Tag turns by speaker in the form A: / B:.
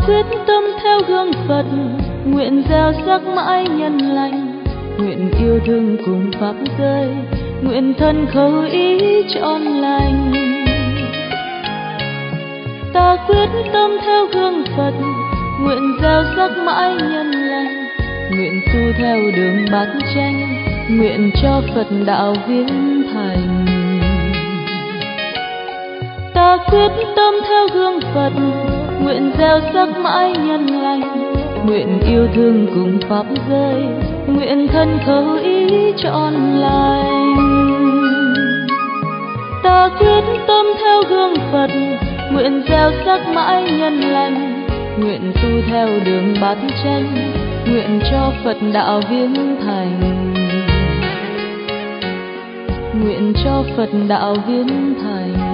A: quyết tâm theo gương Phật, nguyện gieo sắc mãi nhân lành, nguyện yêu thương cùng pháp giới, nguyện thân khẩu ý trọn lành. Ta quyết tâm theo gương Phật, nguyện gieo sắc mãi nhân lành, nguyện tu theo đường bát chánh, nguyện cho Phật đạo viên thành. Ta quyết tâm theo gương Phật, nguyện gieo sắc mãi nhân lành, nguyện yêu thương cùng pháp giới, nguyện thân khẩu ý trọn lành. Ta quyết tâm theo gương Phật, nguyện gieo sắc mãi nhân lành, nguyện tu theo đường bát chánh, nguyện cho Phật đạo viên thành, nguyện cho Phật đạo viên thành.